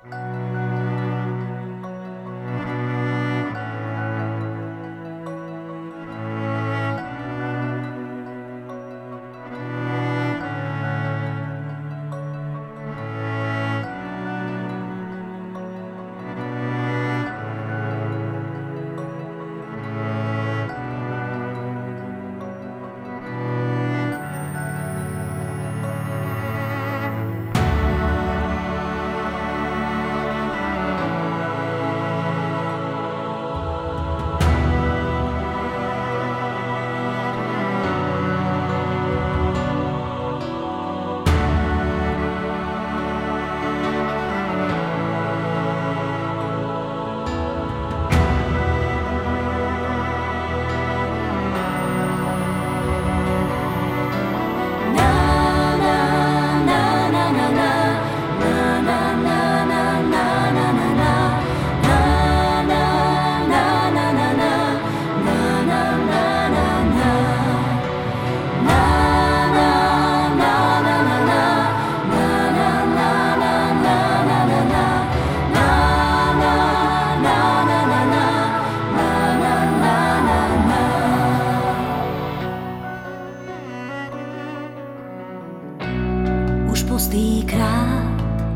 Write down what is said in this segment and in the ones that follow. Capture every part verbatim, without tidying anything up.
Pustýkrát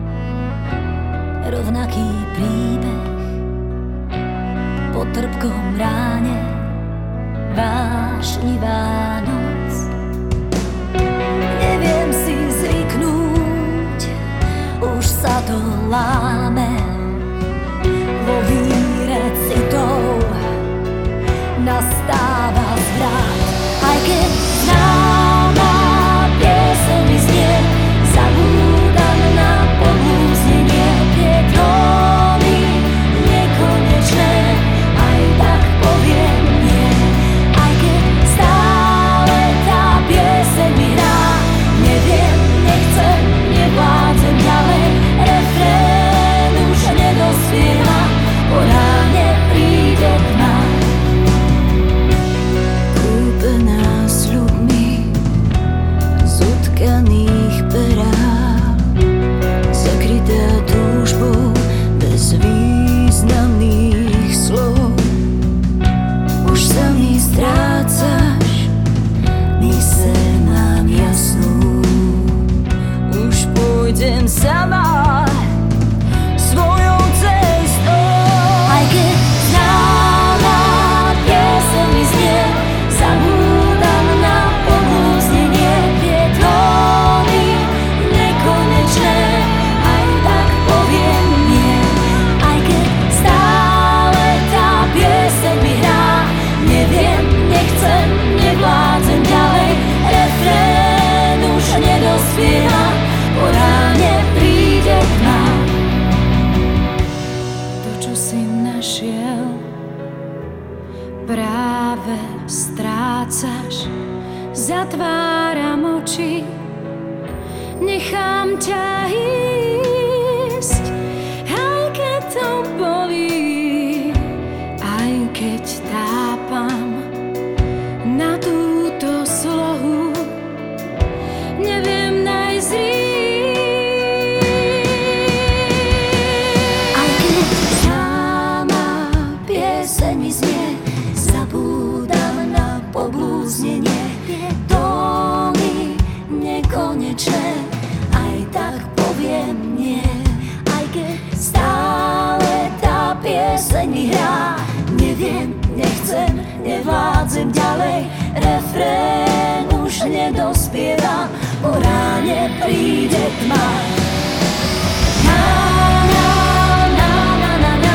rovnaký príbeh po trpkom ráne, vášnivá noc. Neviem si zvyknúť, už sa to láme vo víre citov, nastáva zvrat. Aj keď známa pieseň mi znie, zabúdam na pobúznenie, tie tóny nekonečné, aj tak poviem nie. Aj keď stále tá pieseň mi hrá, neviem, nechcem, nevládzem ďalej, refrén už nedospieva, po ráne príde tma. Kúpená sľubmi z utkaných perál, zakrytá túžbou bez významných slov. Už sa mi strácaš, myseľ mám jasnú, už pôjdem sama svojou cestou. Aj keď známa pieseň mi znie, zabúdam na pobúznenie, tie tóny nekonečné, aj tak poviem nie. Aj keď stále tá pieseň mi hrá, neviem, nechcem, nevládzem ďalej, refrén už nedospieva, po ráne príde tma. To, čo si našiel, práve strácaš. Zatváram oči, nechám ťa ísť, aj keď to bolí, aj keď tápam na túto slohu, neviem nájsť rých. Aj keď známa pieseň mi znie, zabúdam na poblúznenie, tie tóny nekonečné, aj tak poviem nie. Aj keď stále tá pieseň mi hrá, neviem, nechcem, nevládzem ďalej, refrén už nedospieva, po ráne príde tma. Na, na, na, na, na, na.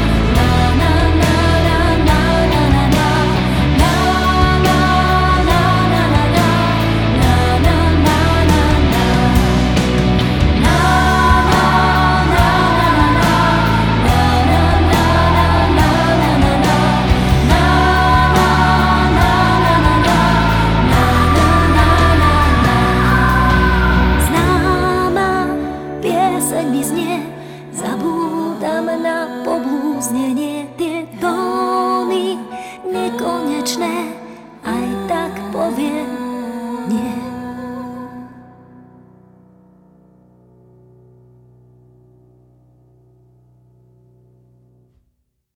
Zabúdam na poblúznenie, tie tóny nekonečné, aj tak poviem nie.